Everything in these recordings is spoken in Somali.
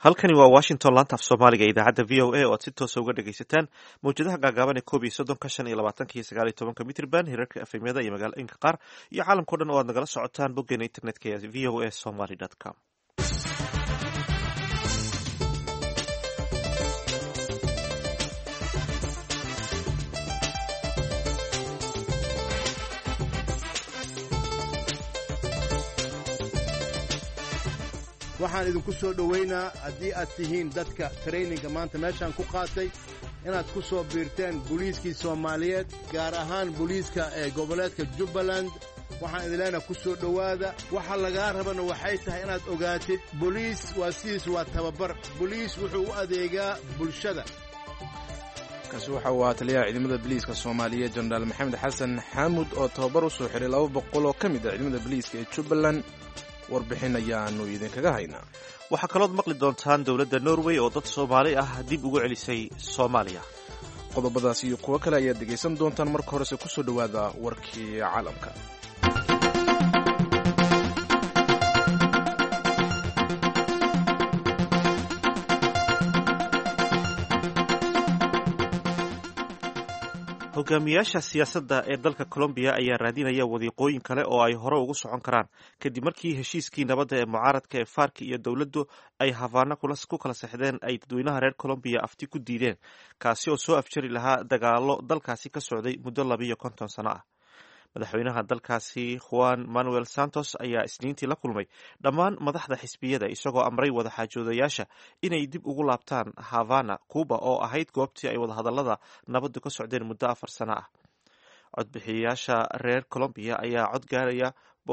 halkani waa washington laanta af soomaaliga idaacadda v o a oo aad si toosa uga dhegaysataan mawjadaha gaagaaban ee 11 mitrban hirarka efemyada iyo magaalooyinka qaar iyo caalamkao dhan oo aad nagala socotaan boggeena internetka ee v o a somaly com. waxaan idinku soo dhowaynaa haddii aad tihiin dadka traininga maanta meeshaan ku qaatay inaad ku soo biirteen booliiskii Soomaaliyeed gaar ahaan booliiska ee goboleedka Jubbaland. waxaan idin leenahay ku soo dhowaada. waxa laga rabana waxay tahay inaad ogaatid booliis waa tababar. booliis wuxuu u adeegaa bulshada. kaasi waxa uu ahaa taliyaha ciidamada booliiska Soomaaliyeed Jenaraal Maxamed Xasan Xamuud oo tababar u soo xiray 200 oo ka mid ah ciidamada booliiska ee Jubbaland. warbixin ayaanu idinkaga haynaa. waxaa kalood maqli doontaan dowladda Norway oo dad Soomaali ah dib ugu celisay Soomaaliya. qodobadaas iyo kuwo kale ayaad dhegaysan doontaan. marka horese ku soo dhowaada warkii caalamka. hogaamiyaasha siyaasadda ee dalka Colombia ayaa raadinaya wadiiqooyin kale oo ay hore ugu socon karaan kadib markii heshiiskii nabadda ee mucaaradka ee FARC iyo dowladdu ay Havana ku kala saxdeen ay dadweynaha reer Colombia afti ku diideen, kaasi oo soo afjari lahaa dagaallo dalkaasi ka socday muddo 52 sano ah. madaxweynaha dalkaasi Juan Manuel Santos ayaa isniintii la kulmay dhammaan madaxda xisbiyada isagoo amray wadaxaajoodayaasha inay dib ugu laabtaan Havana, Cuba oo ahayd goobtii ay wadahadallada nabaddu ka socdeen muddo 4 sano ah. codbixiyayaasha reer Colombia ayaa cod gaaraya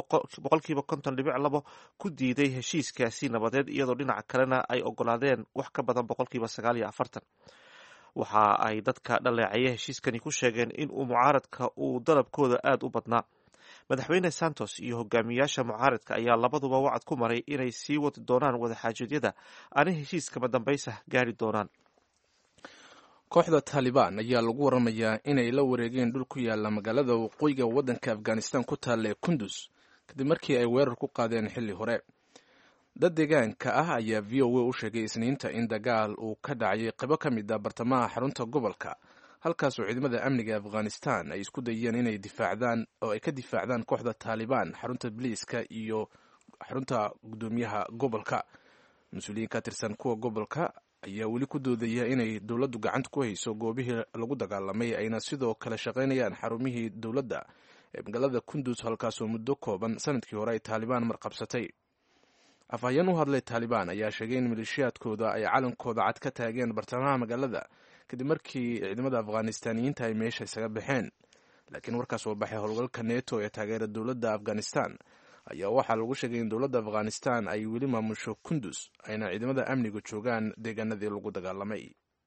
50.2 ku diiday heshiiskaasi nabadeed, iyadoo dhinaca kalena ay ogolaadeen wax ka badan 49%. waxa ay dadka dhaleecaya heshiiskani ku sheegeen in uu mucaaradka uu dalabkooda aad u badnaa. madaxweyne Santos iyo hogaamiyaasha mucaaradka ayaa labaduba wacad ku maray inay sii wadi doonaan wadaxaajoodiyada aanay heshiiskama dambaysa gaari doonaan. kooxda Taliban ayaa lagu waramayaa inay la wareegeen dhul ku yaala magaalada waqooyiga waddanka Afghanistan ku taalla Kunduz kadib markii ay weerar ku qaadeen xilli hore. dad deegaanka ah ayaa VOA u sheegay isniinta in dagaal uu ka dhacay qaybo ka mid ah bartamaha xarunta gobolka, halkaasoo ciidamada amniga Afghanistan ay isku dayeen inay ka difaacdaan kooxda Taliban xarunta booliiska iyo xarunta gudoomiyaha gobolka. mas-uuliyiin ka tirsan kuwa gobolka ayaa weli ku doodaya inay dowladdu gacanta ku hayso goobihii lagu dagaalamay, ayna sidoo kale shaqaynayaan xarumihii dowladda ee magaalada Kunduz, halkaasoo muddo kooban sanadkii hore ay Taliban marqabsatay. afhayeen u hadlay Taliban ayaa sheegay in maleeshiyaadkooda ay calankooda cad ka taageen bartamaha magaalada kadib markii ciidamada Afghaanistaaniyiinta ay meesha isaga baxeen. laakiin warkaas oo baxay howlgalka NATO ee taageera dowladda Afghanistan ayaa waxaa lagu sheegay in dowladda Afghanistan ay weli maamusho Kunduz, ayna ciidamada amniga joogaan deegaanadii lagu dagaalamay.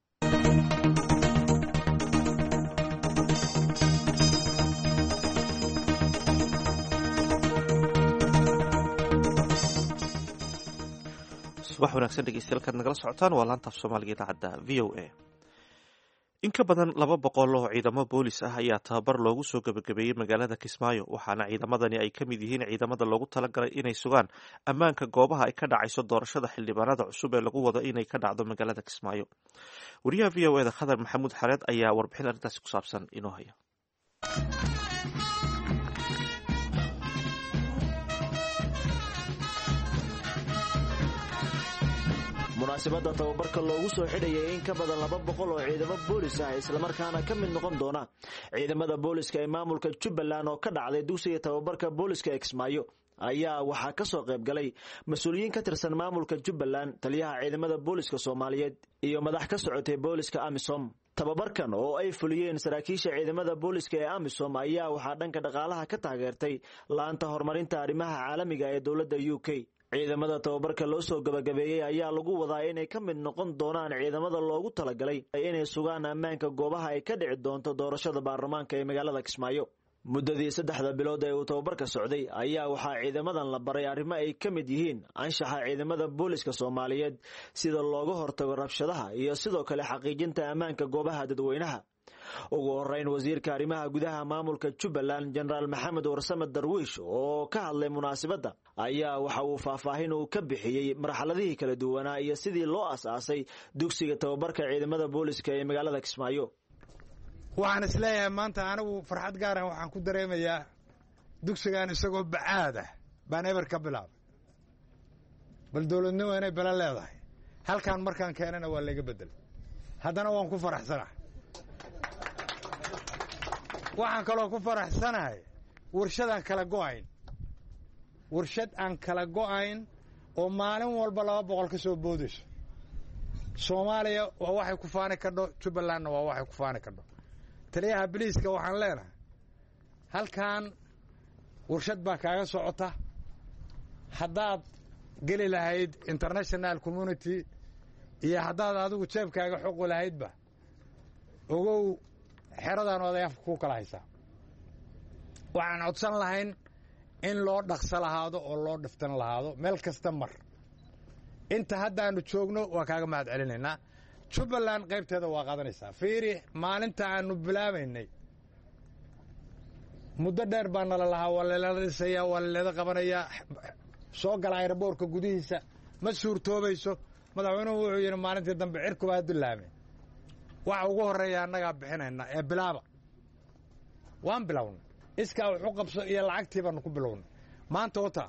wax wanaagsan dhegeystayaal nagala socotaan waa laanta af Soomaaliga idaacadda v o a. in ka badan 200 oo ciidamo boolis ah ayaa tababar loogu soo gabagabeeyey magaalada Kismaayo, waxaana ciidamadani ay ka mid yihiin ciidamada loogu talagalay inay sugaan ammaanka goobaha ay ka dhacayso doorashada xildhibaanada cusub ee lagu wado inay ka dhacdo magaalada Kismaayo. wariyaha v o a da Khadar Maxamuud Xareed ayaa warbixin arrintaasi ku saabsan inoo haya. munaasabadda tababarka loogu soo xidhayay in ka badan 200 oo ciidamo boolis ah islamarkaana ka mid noqon doona ciidamada booliska ee maamulka Jubbaland oo ka dhacday dugsiga tababarka booliska ee Kismaayo ayaa waxaa ka soo qayb galay mas'uuliyiin ka tirsan maamulka Jubbaland, taliyaha ciidamada booliska Soomaaliyeed iyo madax ka socotay booliska AMISOM. tababarkan oo ay fuliyeen saraakiisha ciidamada booliska ee AMISOM ayaa waxaa dhanka dhaqaalaha ka taageertay laanta horumarinta arrimaha caalamiga ee dowladda UK. ciidamada tababarka loo soo gabagabeeyey ayaa lagu wadaa inay ka mid noqon doonaan ciidamada loogu talagalay inay sugaan ammaanka goobaha ay ka dhici doonto doorashada baarlamaanka ee magaalada Kismaayo. muddadii 3 bilood ee uu tababarka socday ayaa waxaa ciidamadan la baray arrimo ay ka mid yihiin anshaxa ciidamada booliska Soomaaliyeed, sida looga hortago rabshadaha iyo sidoo kale xaqiijinta ammaanka goobaha dadweynaha. ugu horeyn wasiirka arrimaha gudaha maamulka Jubbaland General Maxamed Warsame Darwiish oo ka hadlay munaasabadda ayaa waxa uu faahfaahin uu ka bixiyay marxaladihii kala duwanaa iyo sidii loo asaasay dugsiga tababarka ciidamada booliska ee magaalada Kismaayo. waxaan isleeyahay maanta anigu farxad gaar ah waxaan ku dareemayaa dugsigan isagoo bacaad ah baan eber ka bilaabay bal dawladnimo inay bala leedahay halkaan markaan keenana waa laga bedelay haddana waan ku faraxsanahay waxaan kaloo ku faraxsanahay warshad aan kala go'ayn oo maalin walba 200 ka soo boodayso Soomaaliya waa waxay ku faani kadho Jubbalandna waa waxay ku faani kadho taliyaha booliiska waxaan leenahay halkaan warshad baa kaaga socota haddaad geli lahayd international community iyo haddaad adigu jeebkaaga xoqo lahaydba ogow xeradan odayaaf ku kala haysaa waxaan codsan lahayn in loo dhaqso lahaado oo loo dhiftan lahaado meel kasta mar inta haddaanu joogno waa kaaga mahad celinaynaa Jubbaland qaybteeda waa qaadanaysaa fiiri maalinta aanu bilaabaynay muddo dheer baan nala lahaa waa la dhisaya waa la qabanayaa soo gala airportka gudihiisa ma suurtoobayso madaxweynuhu wuxuu yiri maalintii dambe cirku baa dilaamay waxa ugu horeeya annaga bixinayna ee bilaaba waan bilowna iska wuxuu qabso iyo lacagtii baan ku bilowna maanta wata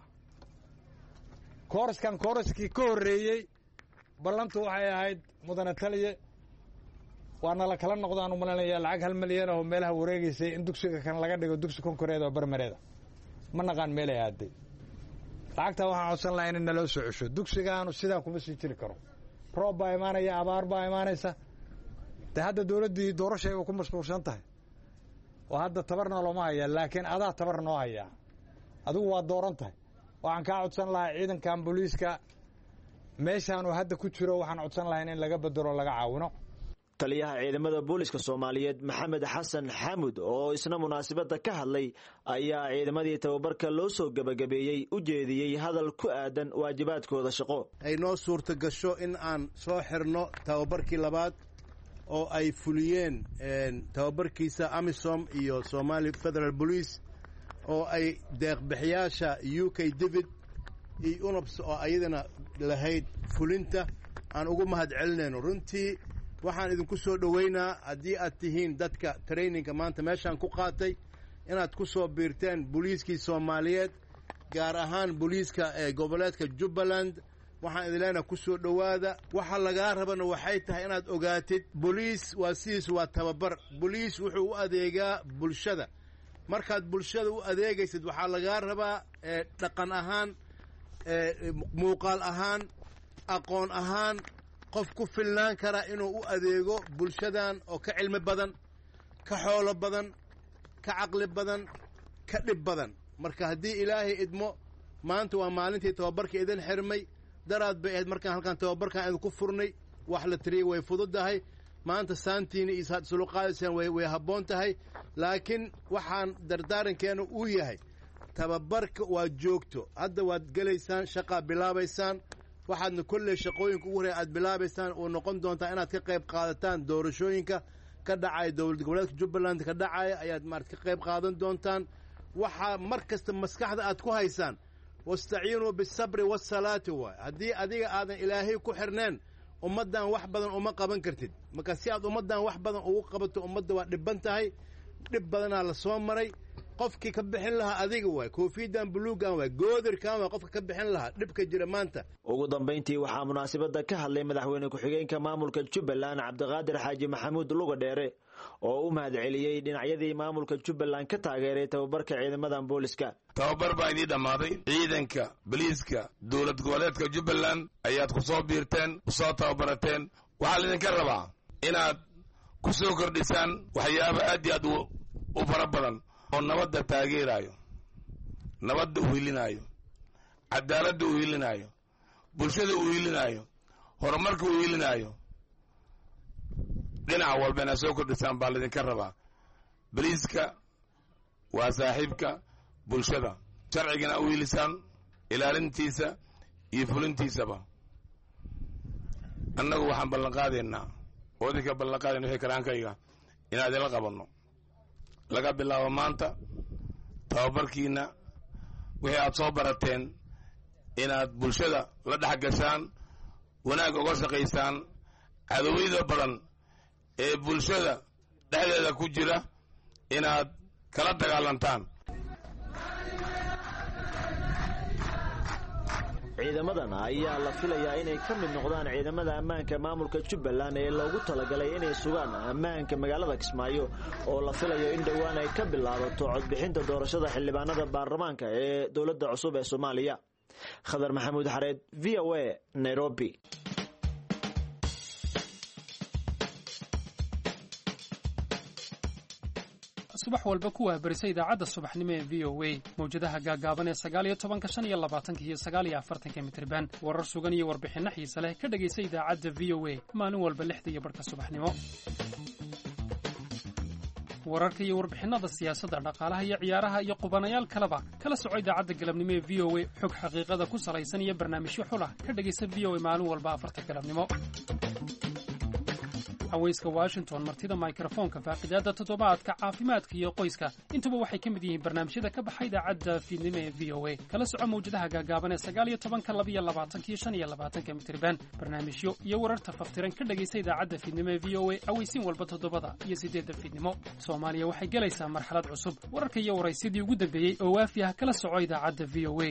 kooraskii ka horeeyay ballantu waxay ahayd mudane taliye waana la kala noqdaan u malaynayaa lacag 1 milyan oo meelaha wareegaysay in dugsiga kan laga dhigo dugsi konkoreed oo barmareeda ma naqaan meel ay aaday lacagta waxaan codsan lahayn in loo soo cesho dugsigaanu sidaa kuma sii jiri karo roob baa imaanaya abaar baa imaanaysa hadda dawladdii doorashada ku mashquulsan tahay oo hadda tabarna looma haya laakiin adaa tabar noo haya adigu waa dooran tahay waxaan ka codsan lahaa ciidankan booliiska meeshaan oo hadda ku jiro waxaan codsan lahayn in laga bedelo laga caawino taliyaha ciidamada booliska Soomaaliyeed Maxamed Xasan Xamuud oo isna munaasabada ka hadlay ayaa ciidamadii tababarka loo soo gabagabeeyay u jeediyay hadal ku aadan waajibaadkooda shaqo ay noo suurta gasho in aan soo xirno tababarkii labaad oo ay fuliyeen tababarkiisa AMISOM iyo Somali Federal Police oo ay deeq bixiyaasha UK David iyo UNOPS oo ayadana lahayd fulinta aan ugu mahad celinayno runtii waxaan idinku soo dhaweynaa haddii aad tihiin dadka traininga maanta meeshaan ku qaatay inaad ku soo biirteen booliiskii Soomaaliyeed gaar ahaan booliiska ee goboleedka Jubbaland waxaan idin leenahay ku soo dhawaada waxa laga rabana waxay tahay inaad ogaatid booliis waa tababar booliis wuxuu u adeegaa bulshada markaad bulshada u adeegaysid waxa laga rabaa dhaqan ahaan muuqaal ahaan aqoon ahaan qof ku filnaan kara inuu u adeego bulshadan oo ka cilmi badan ka xoolo badan ka caqli badan ka dhib badan marka haddii ilaahay idmo maanta waa maalintii tababarka idin xirmay daraad bay ahayd markaan halkaan tababarkaan idinku furnay wax la tiriyay way fududahay maanta saantiina iyo saad islu qaadaysaan way habboon tahay laakiin waxaan dardaarankeena uu yahay tababarka waa joogto hadda waad gelaysaan shaqaa bilaabaysaan waxaadna kolley shaqooyinka ugu horeeya aad bilaabaysaan oo noqon doontaa inaad ka qayb qaadataan doorashooyinka ka dhacaya dowlad goboleedka Jubbaland ka dhacaya ayaad ka qayb qaadan doontaan waxaa mar kasta maskaxda aad ku haysaan wastaciinuu bisabri wassalaati waay haddii adiga aadan ilaahay ku xirneen ummaddan wax badan uma qaban kartid marka si aad ummaddan wax badan ugu qabato ummadda waa dhibban tahay dhib badanaa la soo maray qofkii ka bixin lahaa adiga waay koofiyadan buluugan waay goodirkan waay qofka ka bixin lahaa dhibka jira maanta ugu dambeyntii waxaa munaasabada ka hadlay madaxweyne ku-xigeenka maamulka Jubbaland Cabdiqaadir Xaaji Maxamuud Lugadheere oo u mahad celiyay dhinacyadii maamulka Jubbaland ka taageeray tababarka ciidamadan booliska tababar baa idin dhamaaday ciidanka booliiska dowlad goboleedka Jubbaland ayaad ku soo biirteen ku soo tababarateen waxaa idinka rabaa inaad ku soo kordhisaan waxyaabo aad iyo aad u fara badan oo nabadda taageerayo nabadda u hilinayo cadaaladda u hilinayo bulshada u hilinayo horumarka u hilinayo dhinaca walba inaad soo kordhisaan baa laydinka rabaa booliiska waa saaxiibka bulshada sharcigana u hilisaan ilaalintiisa iyo fulintiisaba annagu waxaan ballanqaadaynaa oo idinka ballanqaadayna wixii karaankayga inaan idinla qabanno laga bilaabo maanta tababarkiina wixii aad soo barateen inaad bulshada la dhex gashaan wanaag uga shaqaysaan cadowiyada badan ee bulshada dhexdeeda ku jira inaad kala dagaalantaan. ciidamadan ayaa la filayaa inay ka mid noqdaan ciidamada ammaanka maamulka Jubbaland ee loogu talagalay inay sugaan ammaanka magaalada Kismaayo oo la filayo in dhawaan ay ka bilaabato codbixinta doorashada xildhibaanada baarlamaanka ee dowladda cusub ee Soomaaliya. Khadar Maxamuud Xareed, VOA, Nairobi. subax walba ku waabarisa idaacadda subaxnimo ee VOA mawjadaha gaagaaban ee 19, 25 iyo 49 mitirban warar sugan iyo warbixinno xiiso leh ka dhagaysa idaacadda VOA maalin walba 6:00 subaxnimo. wararka iyo warbixinada siyaasadda, dhaqaalaha iyo ciyaaraha iyo qubanayaal kaleba kala soco idaacadda galabnimo ee VOA xog xaqiiqada ku salaysan iyo barnaamijyo xul ah ka dhagaysa VOA maalin walba 4 galabnimo. haweyska Washington, martida microfonka, faaqidaada toddobaadka, caafimaadka iyo qoyska, intuba waxay ka mid yihiin barnaamijyada ka baxay idaacadda fiidnimo ee VOA. kala soco mawjadaha gaagaaban ee 19, 22 iyo 25 mitirban, barnaamijyo iyo wararta faftiran ka dhagaysa idaacadda fiidnimo ee VOA aweysiin walba 7 iyo 8 fiidnimo. Soomaaliya waxay galaysaa marxalad cusub. wararka iyo waraysidii ugu dambeeyey oo waafi ah kala soco idaacadda VOA.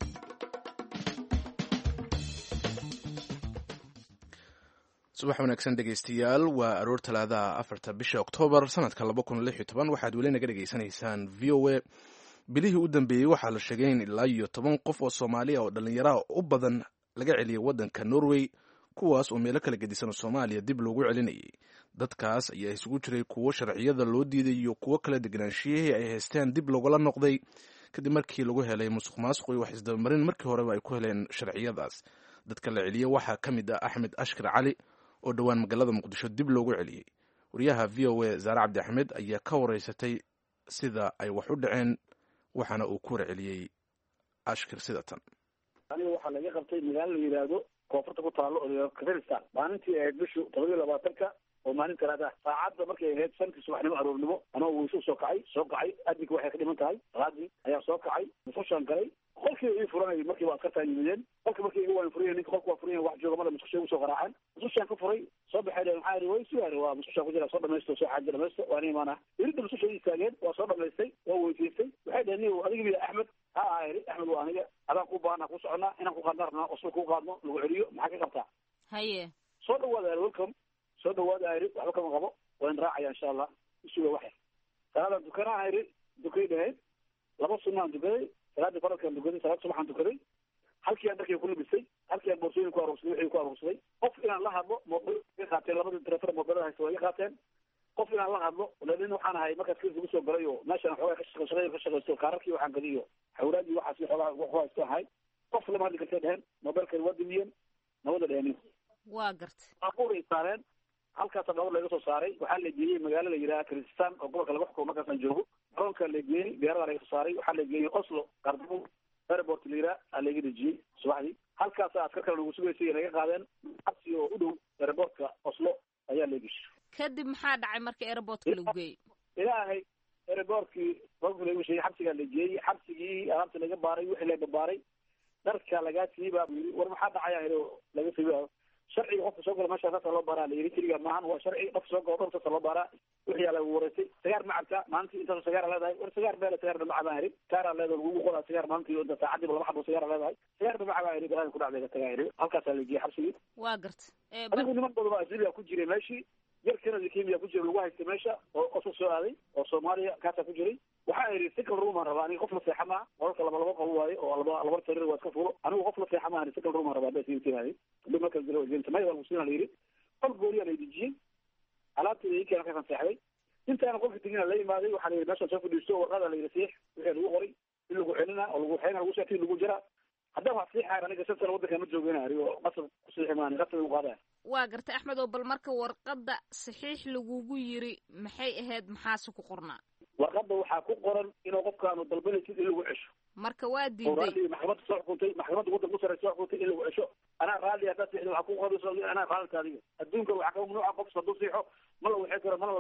subax wanaagsan dhegaystayaal, waa aroor talaadaha 4 bisha Oktoobar sanadka 2016. waxaad weli naga dhegaysanaysaan VOA. bilihii u dambeeyey waxaa la sheegay in ilaa iyo 10 qof oo Soomaaliya oo dhalinyaro u badan laga celiyay waddanka Norway, kuwaas oo meelo kala gedisan Soomaaliya dib loogu celinayay. dadkaas ayaa isugu jiray kuwo sharciyada loo diiday iyo kuwo kala deganaanshiyaha ay haysteen dib looga noqday kadib markii lagu helay musuqmaasuq iyo wax isdabamarin markii horeba ay ku heleen sharciyadaas. dadka la celiyay waxaa ka mid ah Axmed Ashkar Cali oo dhawaan magaalada Muqdisho dib loogu celiyay. wariyaha VOA Zaare Cabdi Axmed ayaa ka wareysatay sida ay wax u dhaceen, waxaana uu ku celiyay Ashkar sidatan. aniga waxaa laga qabtay magaalo la yiraahdo koonfurta ku taalo oo Kazakhstan maalintii ay bishu 22 oo maalin talaada saacadda markay ahayd sanadkii subaxnimo aroornimo anoo wuu soo kacay adinka waxay ka dhiman tahay raadi ayaa soo kacay musqushan galay qolkii ii furanay markii waa askarta yimideen qolkii markii igu waan furiyay ninka qolku waa furiyay wax jooga mada musqusha ugu soo qaraaceen musqushan ka furay soo baxay maxaa ri way suwaare waa musqusha ku jira soo dhamaysto soo xaaj dhamaysto waa nimaana irinta musqusha ii taageen waa soo dhamaystay waa weydiisay waxay dhaheen adiga mid Axmed Axmed waa aniga adaan ku baana ku soconaa inaan ku qadarna oo soo ku qaadno lagu celiyo maxaa ka qabtaa haye soo dhawaada welcome soo dhawaada ayri waxba kama qabo waan raacaya insha Allah isuga waxa salaada dukana ayri dukay dhahay laba sunnah dukay salaada faralka dukay salaada subaxan dukay halkii aan dadkii ku libisay halkii aan boorsoyin ku aruursaday qof inaan la hadlo mobil ka qaateen labada telefoon mobilada haysto way qaateen qof inaan la hadlo walaaliin waxaan ahay markaas kii ugu soo galay oo meeshan xogaa ka shaqeysto kaararkii waxaan gadiyo xawraadii waxaas xogaa wax iska ahay qof lama hadli kartay dhahan mobilka waa dimiyeen nabada dhahan waa gartay aquuray saareen halkaas dhawr laga soo saaray waxaa la geeyay magaalada la yiraahdo Kazakhstan oo gobolka laga xukumo markaas aan joogo garoonka la geeyay beerada laga soo saaray waxaa la geeyay Oslo Qardoon airport lira laga dejiyay subaxdii halkaas askar kale lagu sugaysay laga qaadeen absi oo u dhow airportka Oslo ayaa la geeyay kadib maxaa dhacay markii airportka lagu geeyay ilaahay airportkii qofka lagu sheegay xabsiga la geeyay xabsigii alaabta laga baaray wixii la baaray darka laga siibaa war maxaa dhacay laga siibaa sharci qofka soo gala meesha taas loo baaraa la yiri kaliya maahan waa sharci qof soo galo taas loo baaraa wixii la wareysay sagaar macabka maanta inta sagaar leedahay war sagaar beel sagaar macabaan hiri taara leedahay ugu qodaa sagaar maanta iyo inta saacadii laba xabo sagaar leedahay sagaar macabaan hiri galaan ku dhacday tagayri halkaas la geeyay xabsigii waa gartay anigu niman badan oo asliya ku jiray meeshii yarkana Kenya ku jiray lagu haystay meesha oo soo aaday oo Soomaaliya kaasa ku jiray waxa ay sikal ruuma rabaan qof la seexama qolka laba qof waaye oo laba tirir waa iska fulo anigu qof la seexama sikal ruuma rabaa baa siintiray dib marka jiro jinta ma yar musina leeyri qol gooriya la dijiyay alaabtii ay kala ka seexday inta aan qofka tigina la imaaday waxa la meesha soo fadhiisto warqada la yiri wixii lagu qoray in lagu xilina oo lagu xeena lagu sheekay lagu jira haddaba wax fiican aniga sabta waddanka ma jooganayo oo qasab ku siixmaan qasab u qaada waa gartay Axmed oo bal marka warqada saxiix lagugu yiri maxay ahayd maxaas ku qornaa warqada waxa ku qoran inuu qofkaanu dalbanaysid in lagu cesho marka waa diiday maxkamadda soo xukuntay maxkamadda waddanka sare soo xukuntay in lagu cesho ana raali ah dadka waxa ku qoran ana qaadantaadiga adduunka waxa ka mamnuuc qof soo dusiixo ma la wixii karo ma la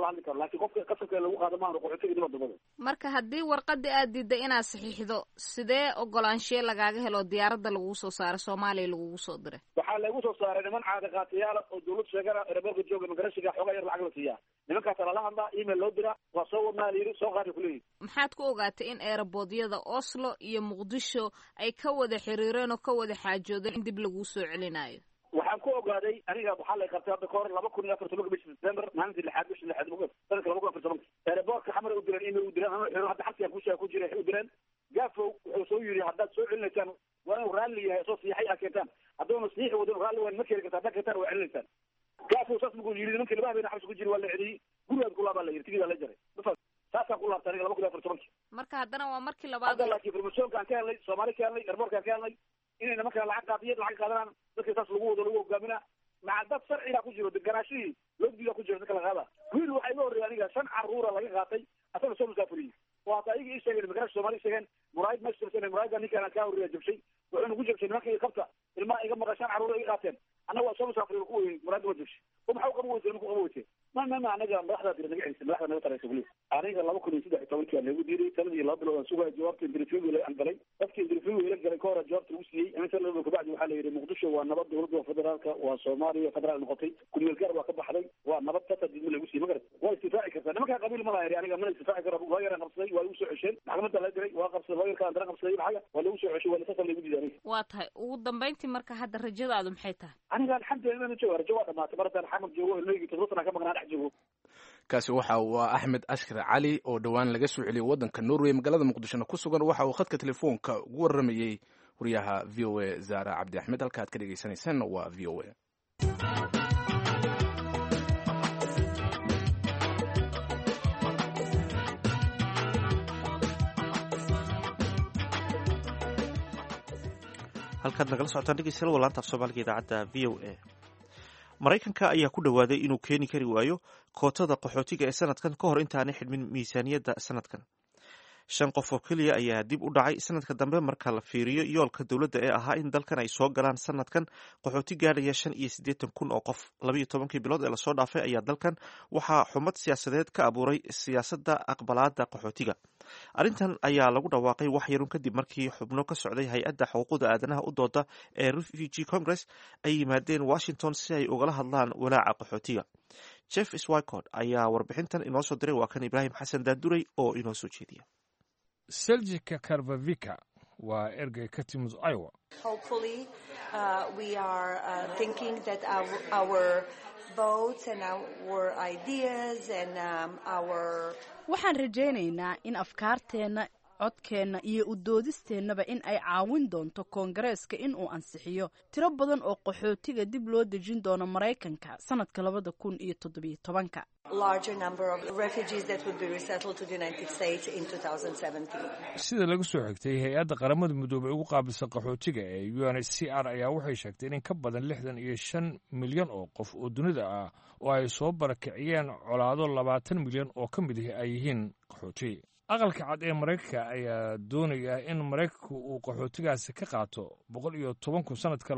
lala hadli karo laakiin qofka qasabka lagu qaado maahan qaxootiga dib wadamada. marka haddii warqadii aad diidday inaad saxiixdo sidee ogolaanshiye lagaaga helo diyaaradda lagugu soo saaray Soomaaliya lagugu soo diray? waxaa lagu soo saaray niman caada qaatayaal oo dawlad sheegana eraboorka jooga magarashiga xoogaa yar lacag la siiyaa nimankaas lala hadlaa email loo diraa waa soo wadnaa la yidhi soo qaadi kuleeyihin. maxaad ku ogaatay in eeraboodiyada Oslo iyo Muqdisho ay ka wada xiriireen oo ka wada xaajoodeen in dib lagu soo celinayo? waxaan ku ogaaday aniga waxaa la qabtay hadda kahor 2014 bishii December maalintii 6 bishii 6 sanadka 2014 eraboorka xamar u direen email u direen hadda xabsiga ku jiray u direen gaafow wuxuu soo yiri haddaad soo celinaysaan waa inuu raalli yahay soo siixay aad keentaan hadduuna siixi wadin raalli waan ma keeni kartaa haddaad keentaan waa celinaysaan gaafow saas buu yiri nimankii labaha xabsi ku jiri waa la celiyey gurigaad ku laabaa la yiri tigida la jaray saasaan ku laabtay aniga 2014 marka haddana waa markii labaad hadda laakiin informationka aan ka helnay Soomaali ka helnay eraboorka ka helnay inay nimanka lacag qaadiyeen lacag qaadanaan dadka saas lagu wado lagu hogaaminaa maca dad sharciga ku jiro deganaashihii logdiga ku jiro dadka la qaada wiil waxaa iga horreeyay aniga 5 caruura laga qaatay asaga soo musaafuriyey waa taa iga ii sheegeen magarasha Soomaali sheegeen muraayid ma shirsan muraayida ninkaan ka horreeyay jabshay wuxuu ku jabshay nimanka qabta ilmaha iga maqashaan caruura iga qaateen annaga waa soo musaafuriyo ku weyn muraayid ma jabshay maxaa u qaban weysay ku qaban weysay ma anaga madaxda dir naga ciisay madaxda naga taraysa kulii aniga 2013 lagu diiray sanadii 2 bilood aan sugaa jawaabta interview aan galay dadka interview la galay ka hor jawaabta uu siiyay inta loo kabacdi waxa la yiri Muqdisho waa nabad dowladda federaalka waa Soomaaliya federaal noqotay kulmeel gaar waa ka baxday waa nabad ka tadid lagu siiyay magarad waa istifaaci kartaa nimanka qabiil ma lahayn aniga ma istifaaci karo waa yar qabsaday waa u soo cesheen maxkamadda la diray waa qabsaday waa yar ka qabsaday xaga waa lagu soo ceshay waa la safar lagu diiday waa tahay ugu dambeyntii marka hadda rajadaadu maxay tahay aniga alxamdulillah inaan joogo rajo waa dhamaatay markaan xamar joogo ilmeygi toddobaad ka maqnaan dhex joogo kaasi waxa uu Axmed Ashkar Cali oo dhawaan laga soo celiyay wadanka Norway magaalada Muqdisho ku sugan waxa uu khadka telefoonka ugu waramayay wariyaha VOA Zara Cabdi Axmed halka aad ka dhageysanaysaan waa VOA. halkaad nagala socotaan dhegeystayaal waa laanta af Soomaaliga idaacadda VOA. Maraykanka ayaa ku dhawaaday inuu keeni kari waayo kootada qaxootiga ee sanadkan ka hor intaanay xidhmin miisaaniyadda sanadkan. 5 qof oo keliya ayaa dib u dhacay sanadka dambe marka la fiiriyo yoolka dowladda ee ahaa in dalkan ay soo galaan sanadkan qaxooti gaadhaya 85,000 oo qof. 12 bilood ee lasoo dhaafay ayaa dalkan waxaa xumad siyaasadeed ka abuuray siyaasadda aqbalaadda qaxootiga. arrintan ayaa lagu dhawaaqay wax yarun kadib markii xubno ka socday hay-adda xuquuqda aadanaha u dooda ee Refugee Congress ay yimaadeen Washington si ay ugala hadlaan walaaca qaxootiga. Jeff Swicott ayaa warbixintan inoo soo diray waa kan Ibrahim Xasan Daanduray oo inoo soo jeediya. Seljika Karvavika waa ergey ka timid Iowa. Hopefully we are thinking that our votes and our ideas and our waxaan rajaynaynaa in afkaarteena codkeenna iyo u doodisteennaba in ay caawin doonto koongareeska in uu ansixiyo tiro badan oo qaxootiga dib loo dejin doono Maraykanka sanadka 2017. larger number of refugees that would be resettled to the United States in 2017. Sida lagu soo xigtay hay'adda qaramada midoobay ugu qaabilsan qaxootiga ee UNHCR ayaa waxay sheegtay in ka badan 65 milyan oo qof oo dunida ah oo ay soo barakiciyeen colaado 20 milyan oo ka mid ah ay yihiin qaxooti. aqalka cad ee Mareykanka ayaa doonaya in Mareykanku uu qaxootigaasi ka qaato 110 sanadka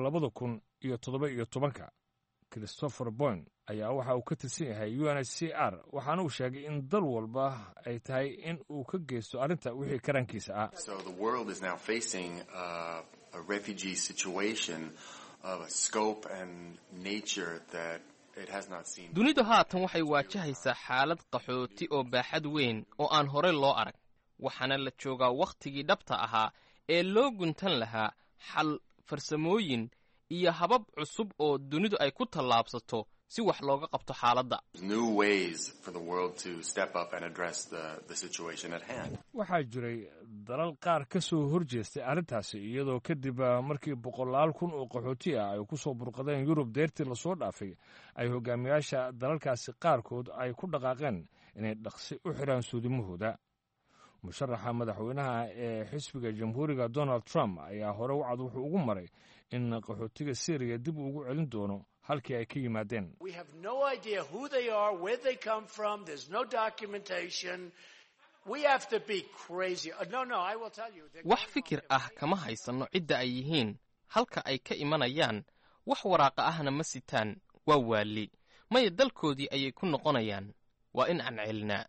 2017. Christopher Boyne ayaa waxa uu ka tirsan yahay UNHCR waxaana uu sheegay in dal walba ay tahay in uu ka geysto arrinta wixii karankiisa ah. So the world is now facing a refugee situation of a scope and nature that it has not seen. Dunidu haatan waxay waajahaysaa xaalad qaxooti oo baaxad weyn oo aan hore loo arag. Waxaana la joogaa waqtigii dhabta ahaa ee loo guntan lahaa xal farsamooyin iyo habab cusub oo dunidu ay ku tallaabsato si wax looga qabto xaaladda. New ways for the world to step up and address the situation at hand. Waxaa jiray dalal qaar ka soo horjeestay arrintaasi iyadoo kadib markii 100,000 oo qaxooti ah ay ku soo burqadeen Yurub deertii la soo dhaafay ay hogaamiyaasha dalalkaasi qaarkood ay ku dhaqaaqeen inay dhaqsi u xiraan suudimahooda. musharaxa madaxweynaha ee xisbiga jamhuuriga Donald Trump ayaa hore wacd wuxuu ugu maray in qaxootiga Syria dib ugu celin doono halkii ay ka yimaadeen. We have no idea who they are, where they come from. There's no documentation. We have to be crazy. No, I will tell you. Wax fikir ah kama haysano cidda ay yihiin, halka ay ka imanayaan, wax waraaqa ahna ma sitaan, waa waali. Maya dalkoodii ayay ku noqonayaan. waa in aan celinaa.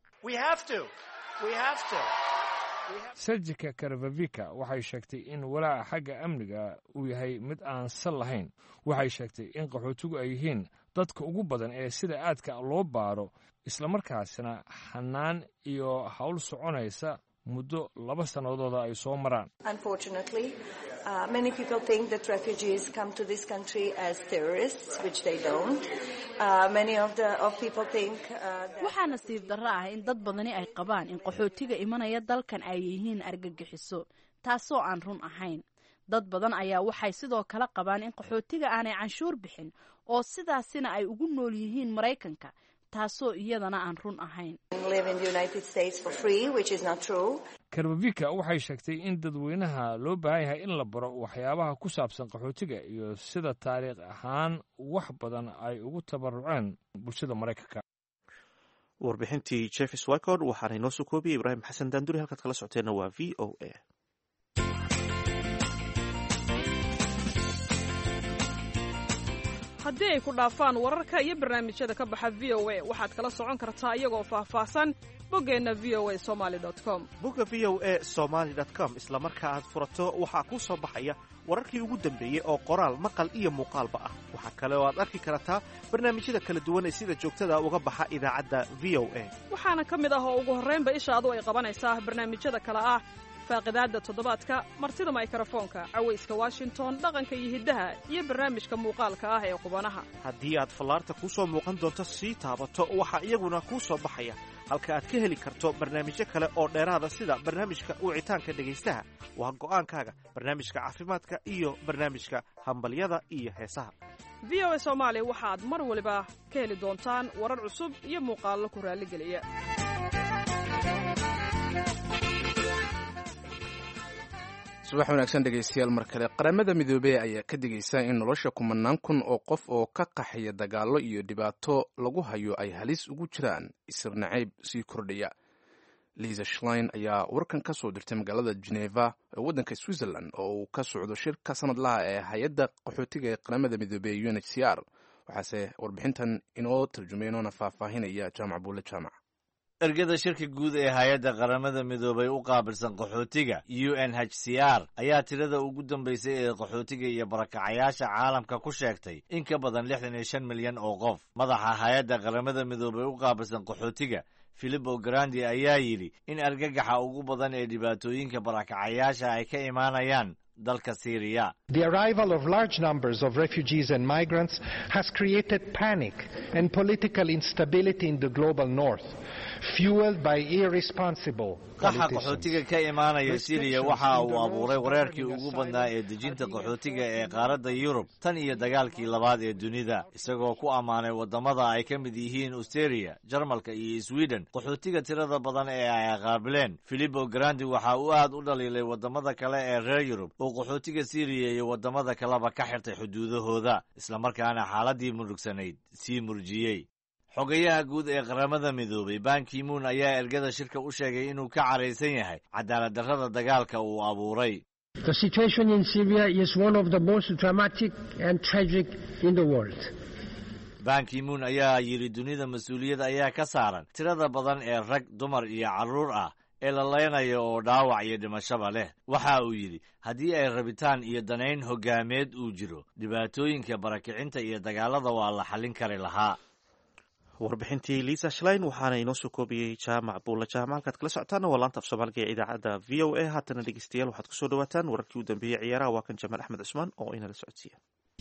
serjika karavavika waxay sheegtay in walaaca xagga amniga uu yahay mid aan sal lahayn. waxay sheegtay in qaxootigu ay yihiin dadka ugu badan ee sida aadka loo baaro, islamarkaasina xanaan iyo hawl soconaysa muddo 2 sannadooda ay soo maraan. Many people think that refugees come to this country as terrorists, which they don't. Many of people think waxaa nasiib darro ah in dad badani ay qabaan in qaxootiga imanaya dalkan ay yihiin argagixiso, taasoo aan run ahayn. dad badan ayaa waxay sidoo kale qabaan in qaxootiga aanay canshuur bixin oo sidaasina ay ugu nool yihiin Mareykanka, taasoo iyadana aan run ahayn. Karavavika waxay sheegtay in dadweynaha loo baahan yahay in la baro waxyaabaha ku saabsan qaxootiga iyo sida taariikh ahaan wax badan ay ugu tabaruceen bulshada Mareykanka. warbixintii Jeffis Wycott waxaana inoo soo koobiyey Ibraahim Xasan Daanduri. halkaad kala socoteena waa VOA. haddii ay ku dhaafaan wararka iyo barnaamijyada ka baxa VOA waxaad kala socon kartaa iyagoo faahfaahsan boggeenna voasomali.com. bogga voasomali.com isla marka aad furato waxaa kuu soo baxaya wararkii ugu dambeeyey oo qoraal maqal iyo muuqaalba ah. waxaa kale oo aad arki kartaa barnaamijyada kala duwan ee sida joogtada uga baxa idaacadda VOA. waxaana ka mid ah oo ugu horraynba ishaadu ay qabanaysaa barnaamijyada kale ah faaqidaadda toddobaadka, martida mikrofoonka, cawayska Washington, dhaqanka iyo hiddaha, iyo barnaamijka muuqaalka ah ee qubanaha. haddii aad fallaarta kuu soo muuqan doonto sii taabato waxaa iyaguna kuu soo baxaya halka aad ka heli karto barnaamijyo kale oo dheeraada sida barnaamijka wicitaanka dhegaystaha, waa go'aankaaga, barnaamijka caafimaadka iyo barnaamijka hambalyada iyo heesaha. VOA Soomaali waxaad mar waliba ka heli doontaan warar cusub iyo muuqaallo ku raalligeliya. subax wanaagsan dhegaystayaal mar kale. qaramada midoobey ayaa ka digaysa in nolosha 10,000 kun oo qof oo ka qaxaya dagaallo iyo dhibaato lagu hayo ay halis ugu jiraan isir nacayb sii kordhaya. Lisa Schlein ayaa warkan ka soo dirtay magaalada Geneva ee waddanka Switzerland oo uu ka socdo shirka sanadlaha ee hay-adda qaxootiga ee qaramada midoobey UNHCR. waxaase warbixintan inoo tarjumaynoona faahfaahinaya Jaamac Buule Jaamac. ergada shirka guud ee hay-adda qaramada midoobay u qaabilsan qaxootiga UNHCR ayaa tirada ugu dambaysay ee qaxootiga iyo barakacayaasha caalamka ku sheegtay in ka badan 65 milyan oo qof. madaxa hay-adda qaramada midoobay u qaabilsan qaxootiga Filippo Grandi ayaa yidhi in argagaxa ugu badan ee dhibaatooyinka barakacayaasha ay ka imaanayaan dalka Syria. The arrival of large numbers of refugees and migrants has created panic and political instability in the global north, fueled by irresponsible qaxa qaxootiga ka imaanaya Syria waxa uu abuuray wareerkii ugu badnaa ee dejinta qaxootiga ee qaaradda Yurub tan iyo dagaalkii labaad ee dunida, isagoo ku ammaanay wadamada ay ka mid yihiin Australia, Jarmalka iyo Sweden qaxootiga tirada badan ee ay qaabileen. Filippo Grandi waxa uu aad u dhaliilay wadamada kale ee reer Yurub oo qaxootiga Syria iyo wadamada kaleba ka xirtay xuduudahooda, isla markaana xaaladii murugsanayd sii murjiyey. xogayaha guud ee qaramada midoobay Ban Ki-moon ayaa ergada shirka u sheegay inuu ka careysan yahay cadaalad darrada dagaalka uu abuuray. The situation in Syria is one of the most dramatic and tragic in the world. Ban Ki-moon ayaa yiri dunida mas'uuliyad ayaa ka saaran tirada badan ee rag, dumar iyo carruur ah ee la leynayo oo dhaawac iyo dhimashaba leh. waxa uu yidhi haddii ay rabitaan iyo danayn hogaameed uu jiro, dhibaatooyinka barakicinta iyo dagaalada waa la xallin kari lahaa. warbixintii Lisa Schlein waxaana inoo soo koobiyey Jaamac Buule Jaamac. halkaad kala socotaana waa laanta af Soomaaliga ee idaacadda VOA. haatana dhegeystayaal waxaad kusoo dhawaataan wararkii u dambeeyey ciyaaraha. waa kan Jamaal Axmed Cusmaan oo inala socodsiiya.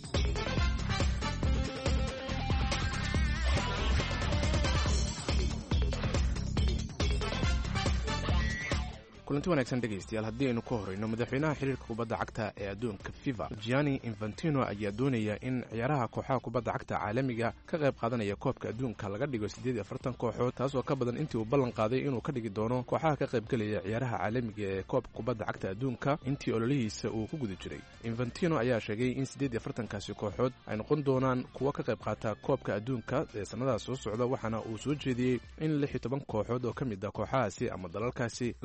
kulanti wanaagsan dhegaystayaal. haddii aynu ka horeyno madaxweynaha xiriirka kubadda cagta ee adduunka FIFA Gianni Infantino ayaa doonaya in ciyaaraha kooxaha kubadda cagta caalamiga ka qayb qaadanaya koobka adduunka laga dhigo 48 kooxood, taasoo ka badan intii uu ballan qaaday inuu ka dhigi doono kooxaha ka qaybgelaya ciyaaraha caalamiga ee koobka kubadda cagta adduunka intii ololihiisa uu ku guda jiray. Infantino ayaa sheegay in 48kaasi kooxood ay noqon doonaan kuwa ka qayb qaata koobka adduunka ee sannadaha soo socda, waxaana uu soo jeediyey in 16 kooxood oo ka mid ah kooxahaasi ama dalalkaasi laga ciribtiro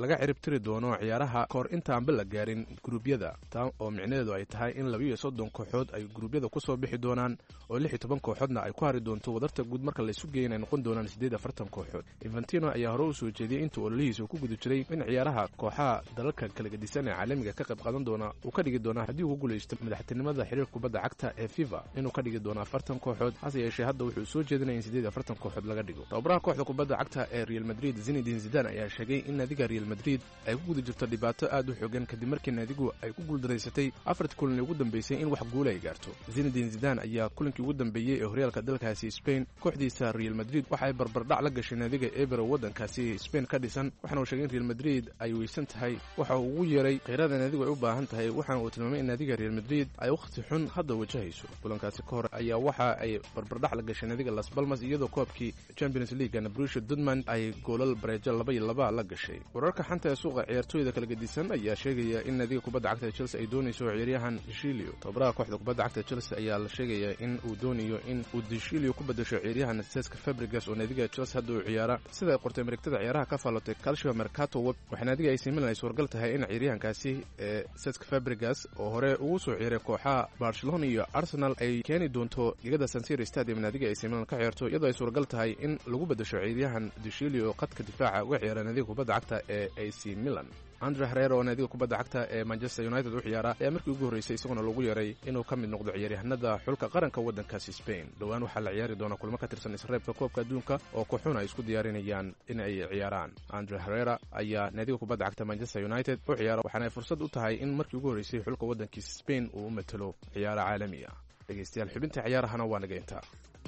tiri doono ciyaaraha kahor intaanba la gaarin gruubyada taa oo micnaheedu ay tahay in 32 kooxood ay gruubyada ku soo bixi doonaan oo 16 kooxoodna ay ku hari doonto wadarta guud marka la isu geeyay ay noqon doonaan 48 kooxood. Infantino ayaa hore u soo jeediyay intuu ololihiisa ku guda jiray in ciyaaraha kooxaha dalalka kala gedisan ee caalamiga ka qayb qaadan doona uu ka dhigi doona haddii uu guuleysto madaxtinimada xiriirka kubadda cagta ee FIFA inuu ka dhigi doono 40 kooxood. hase yeeshee hadda wuxuu soo jeedinaya in 48 kooxood laga dhigo. tababaraha kooxda kubadda cagta ee Real Madrid Zinedine Zidane ayaa sheegay in naadiga Real Madrid ay ku guda jirto dhibaato aad u xooggan kadib markii naadigu ay ku guuldareysatay 4 kulan ugu dambeysay in wax guul ay gaarto. Zinedine Zidane ayaa kulankii ugu dambeeyay ee horyaalka dalkaasi Spain kooxdiisa Real Madrid waxa ay barbardhac la gashay naadiga Eibar wadankaasi Spain ka dhisan, waxaana uu sheegay in Real Madrid ay weysan tahay waxa uu ugu yeeray qeyrada naadigu ay u baahan tahay, waxaana uu tilmaamay in naadiga Real Madrid ay waqti xun hadda wajahayso. kulankaasi ka hor ayaa waxa ay barbardhac la gashay naadiga Las Palmas iyadoo koobkii Champions League Borussia Dortmund ay goolal bareejo 2-2 la gashay. wararka xanta ee suuqa ciyaartooyda kala gedisan ayaa sheegaya in naadiga kubadda cagta Chelsea ay doonayso ciyaaryahan Dishilio. tababaraha kooxda kubadda cagta Chelsea ayaa la sheegaya in uu doonayo in uu Dishilio ku bedesho ciyaaryahan Cesc Fabregas oo naadiga Chelsea hadda u ciyaara sida ay qortay mareegtada ciyaaraha ka faalotay Calcio Mercato Web. waxaa naadiga AC Milan ay suuragal tahay in ciyaaryahankaasi Cesc Fabregas oo hore ugu soo ciyaray kooxaha Barcelona iyo Arsenal ay keeni doonto ligada San Siro Stadium naadiga AC Milan ka ciyaarto, iyadoo ay suuragal tahay in lagu bedesho ciyaaryahan Dishilio oo qadka difaaca uga ciyaara naadiga kubadda cagta ee AC Milan. Andre Herrera oo naadiga kubadda cagta ee Manchester United u ciyaara ayaa markii ugu horeysay isaguna lagu yeeray inuu ka mid noqdo ciyaaryahanada xulka qaranka wadankaasi Spain. dhowaan waxaa la ciyaari doona kulamo ka tirsan isreebka koobka adduunka oo kooxuhu ay isku diyaarinayaan in ay ciyaaraan. Andre Herrera ayaa naadiga kubadda cagta Manchester United u ciyaara, waxaana ay fursad u tahay in markii ugu horeysay xulka wadankiisa Spain uu u matalo ciyaaro caalami ah. dhegeystayaal, xubinta ciyaarahana waa naga intaa.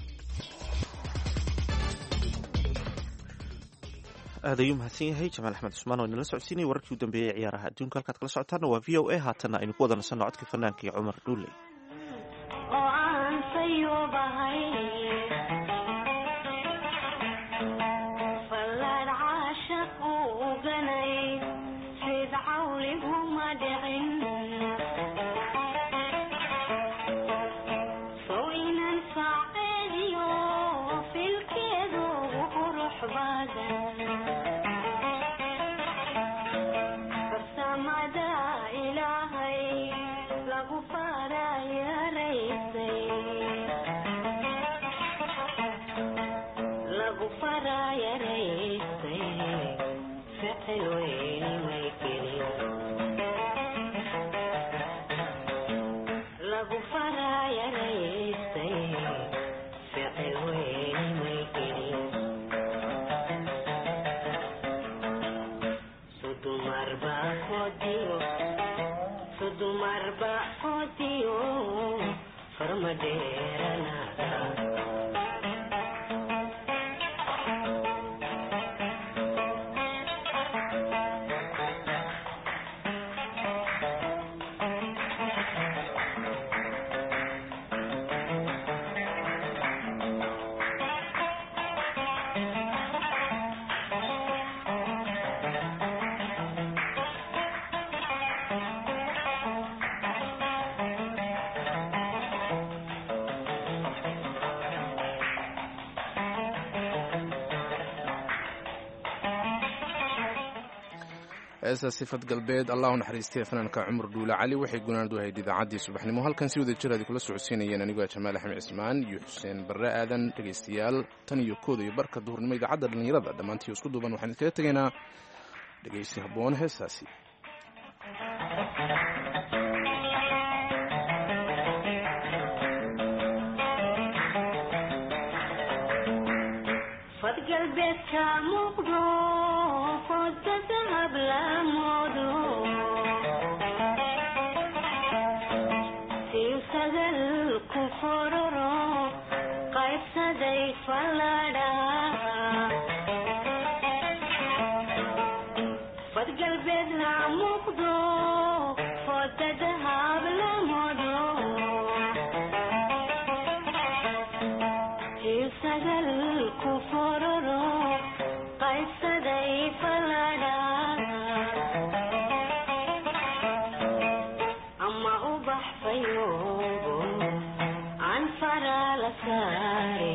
aad ayuu mahadsan yahay Jamaal Axmed Cusmaan oo inala socodsiinayay wararkii u dambeeyay ciyaaraha adduunka. halkaad kala socotaana waa VOA. haatanna aynu ku wada nasanno codkii fanaanka iyo Cumar Dhuule. heesa sifad galbeed allahu naxariistay fanaanka Cumar Dhuule Cali waxay gunaanadu ahayd idaacaddii subaxnimo. halkan si wada jir aad kula socodsiinayeen anigoo Jamaal Axmed Cismaan iyo Xuseen Barre Aadan. dhegeystayaal, tan iyo kooda iyo barka duhurnimo idaacadda dhalinyarada dhammaantii isku duuban waxaan iskaga tegaynaa dhegeysi habboon heesaasi. عن فرا لساري